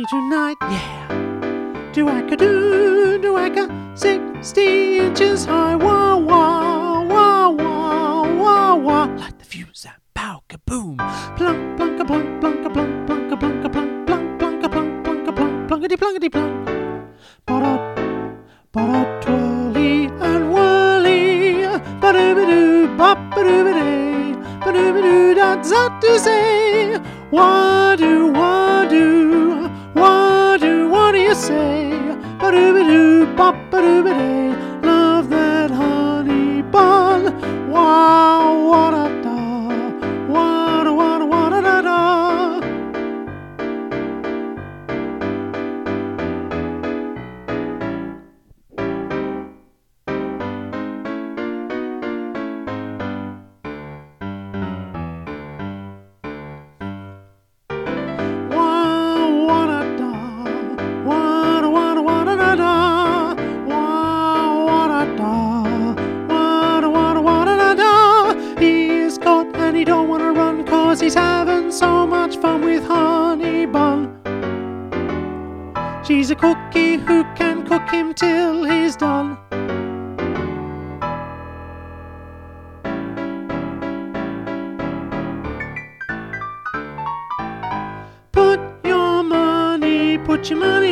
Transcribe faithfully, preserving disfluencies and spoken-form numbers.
tonight, yeah. Do I do, do I sixty inches high, wah wah wah wah wah wah. Light the fuse and pow kaboom. Plunk plunk a plunk plunk a plunk plunk a plunk a plunk plunk plunk a plunk plunk a plunk plunkety plunkety plunk. Ba-da ba-da twirly and whirly. Ba-doo-ba-doo bop-ba-doo-ba-day. Ba-doo-ba-doo that's that to say. Wah-doo wah-doo wah-doo, what do you say? Ba-doo-ba-doo bop-ba-doo-ba-day. Love that honey bun. Wow, wa-da-da, wa-da-wa-da-wa-da-da-da. He don't wanna run cause he's having so much fun with Honey Bun. She's a cookie who can cook him till he's done. Put your money, put your money